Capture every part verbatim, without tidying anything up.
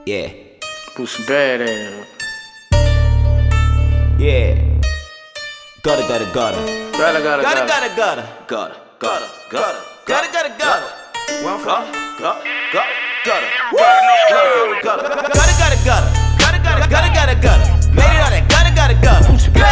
Yeah. Put some bad ass. Yeah. Gutter, gutter, gutter. Gotta, gotta, Gutter, gotta. gutter, gutter. Gutter, gutter, gutter. Gutter, gutter, gutter. Where I'm from? Gutter, gutter, gutter. Gutter, gutter, gutter. Gutter, gutter, gutter. Gutter, gutter, gutter, gutter, gutter. Made it all that gutter, gutter, gutter.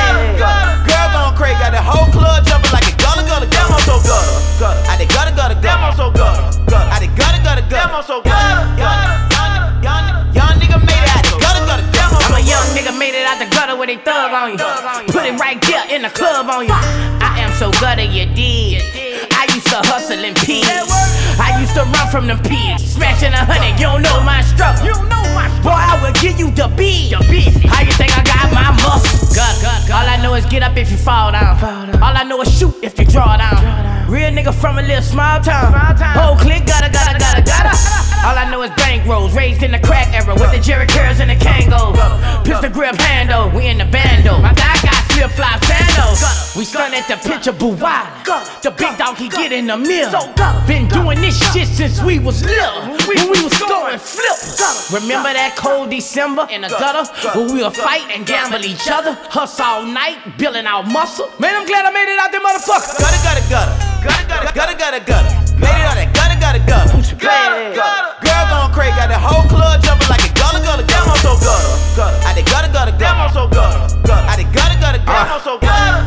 Girl gone crazy, got the whole club jumping like a gutter, gutter, gutter. I'm so gutter, gutter. I did gutter, gutter, gutter. I'm so gutter, gutter. I did gutter, gutter, gutter. I'm so gutter. Young, young, young nigga made it out the gutter, gutter, gutter. I'm a young nigga made it out the gutter with a thug on you. Put it right there in the club on you. I am so gutter, you did. I used to hustle in peas. I used to run from them pigs. Smashing a hundred, you don't know my struggle. Boy, I will give you the beat. How you think I got my muscle? Gutter. All I know is get up if you fall down. All I know is shoot if you draw down. Real nigga from a little small town. Whole clique gutter, gutter, gutter, gutter. All I know is bank rolls, raised in the crack era with the Jerry Curls and the Kangol. Pistol grip handle, we in the bando. My guy got flip flop sandals. We stun at the picture Buwada. The big dog he get in the mill. Been doing this shit since we was little. When we was throwing flips. Remember that cold December in the gutter when we would fight and gamble each other, hustle all night, building our muscle. Man, I'm glad I made it out there, motherfucker. Gutter, gutter, gutter. Gutter, gutter, gutter, gutter, gutter. Made it all that gutter, gutter, gutter. Gutter, gutter. Girl gone crazy, got the whole club jumping like a gutter, gutter, gutter. I'm so gutter, gutter. I did gutter, gutter, gutter. I'm so gutter, gutter. I did gutter, gutter, gutter. I'm so gutter,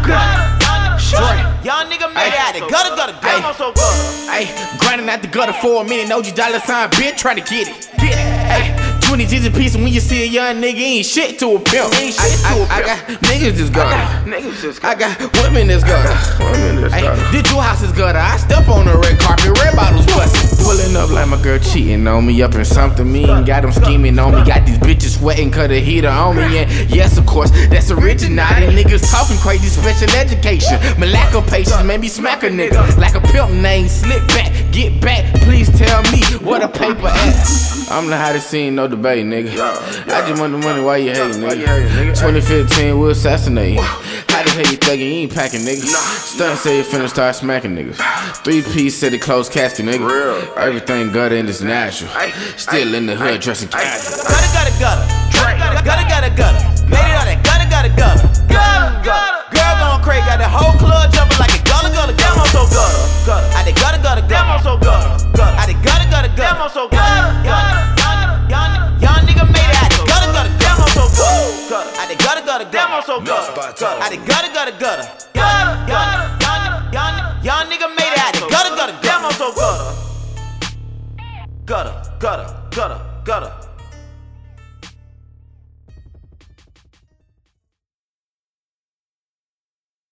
gutter. Young nigga made it out the gutter, gutter, gutter. I'm so gutter. Ayy, grinding out the gutter for a minute, O G dollar sign, bitch, try to get it. Get it. Ayy, twenty G's a piece, and when you see a young nigga, ain't shit to a pimp. Ain't shit I, to I, a pimp. I got niggas that's gutter. Niggas just I got women that's gutter. Women that's gutter. Ayy, the Jew house is gutter. I step on the red carpet, red bottles bustin'. Pulling up like my girl cheating on me, up in something mean. Got them scheming on me, got these bitches sweating, cut a heater on me. And yes, of course, that's originality. Niggas talking crazy, special education. My lack of patience made me smack a nigga. Like a pimp named Slip Back, get back, please tell me what a paper at. I'm the hottest scene, no debate, nigga. I just want the money, why you hating, nigga? twenty fifteen, we'll assassinate you. How the hell you thuggin', you ain't packing, nigga. Stunt say you finna start smacking niggas. Three piece said it closed casket, nigga. Everything gutter and it's natural. Still in the hood dressing casual. Gutter, gutter, gutter. Gutter, gutter, gutter, gutter. Made it all that gutter, gutter, gutter. Gutter, gutter. Girl gone crazy, got the whole club jumping like a gutter, gutter, gutter. I'm so gutter, gutter. I did gutter, gutter, gutter. I'm so gutter, gutter. I did gutter, gutter, gutter. I'm so gutter, gutter. Young, young nigga made it out the gutter, gutter, gutter. I'm so gutter, gutter. I did gutter, gutter, gutter. I'm so gutter, gutter. I did gutter, gutter, gutter. Young, young, young, young, young nigga made it out the gutter, gutter, gutter. I'm so gutter, gutter, gutter, gutter, gutter.